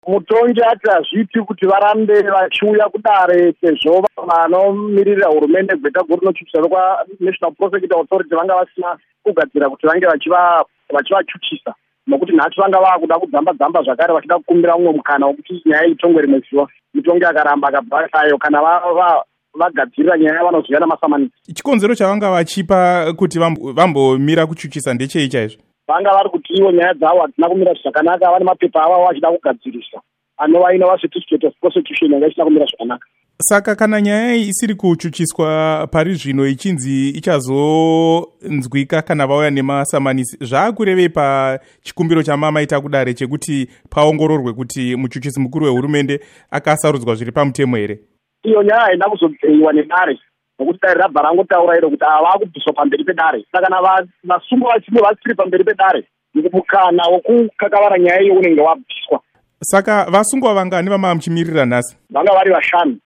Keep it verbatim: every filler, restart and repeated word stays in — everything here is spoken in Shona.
Mutongi ati hazviti kuti varambe vachiuya kudare sezvo vanomirira hurumende Gweta Guru rinochuchisa kwa National Prosecutor Authority vanga vasina kugadzira kuti vange vachivachuchisa, nokuti nhasi vanga vakuda kudzamba dzamba zvakare vachida kukumbira umwe mukana wekuti nyaya itongwe rimwe zuva. Mutongi akaramba akabva kana vagadzirira nyaya vanoziva namasamanisi. Chikonzero chavanga vachipa kuti vambomira kuchuchisa ndechei chaizvo? Vanga vari kuti ivo nyaya dzavo hadzina kumira zvakanaka, vane mapepa avo vachida kugadzirisa anova inova certificate of prosecution yanga isina kumira zvakanaka. Saka kana nyaya iyi isiri kuchuchiswa pari zvino ichinzi ichazonzwika kana vauya nemasamanisi, zvaakurevei pachikumbiro chamamaita kudare chekuti paongororwe kuti muchuchisi mukuru wehurumende akasarudzwa zviri pamutemo here? Iyo nyaya haina kuzobveiwa nedare, nokuti dare rabva rangotaura iro kuti ava vakubviswa pamberi pedare. Saka kana vasungwa vachimwe vasiri pamberi pedare, mukana wokukakavara nyaya iyo unenge wabviswa. Saka vasungwa vangani vama muchimirira nhasi? Vanga vari vashanu.